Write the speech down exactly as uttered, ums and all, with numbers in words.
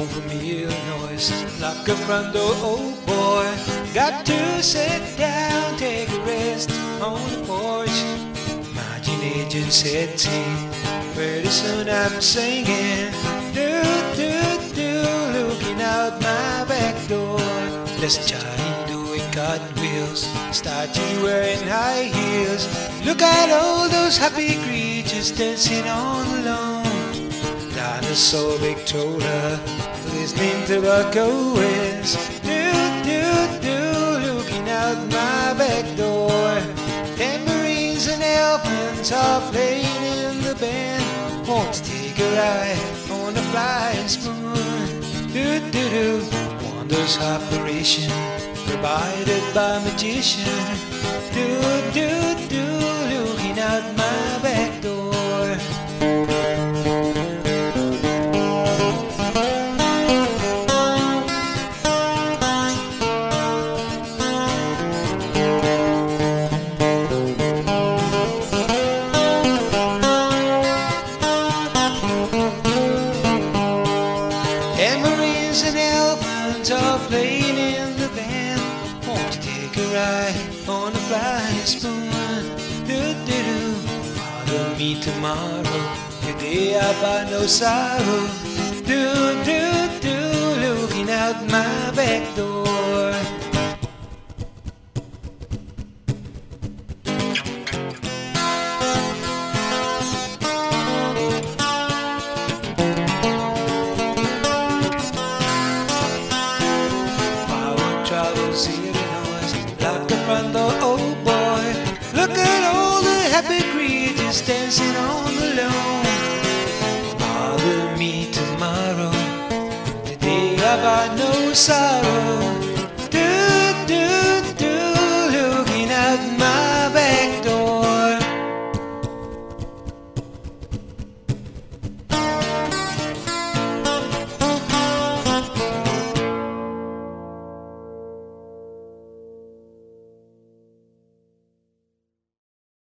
home from Illinois. Knock a front door, oh boy. Got to sit down, take a rest on the porch. Imagination sets in. Pretty soon I'm singing, do, do, do, looking out my back door. There's a giant doing cartwheels, started wearing high heels. Look at all those happy creatures dancing on the lawn. Dinosaur Victrola, listening to the goings. Do, do, do, looking out my back door. Tambourines and elephants are playing in the band. Want to take a ride on a flying spoon. Do, do, do, wondrous operation provided by magician. Do, do, do, looking out my back door. Tambourines and elephants are playing in the band. Want to take a ride on a flying spoon. Do, do, do, bother me tomorrow. Today I buy no sorrow. Do, do, do, looking out my back door. Travels Illinois, like a front door, oh boy. Look at all the happy creatures dancing on the lawn. Bother me tomorrow, today I buy no sorrow.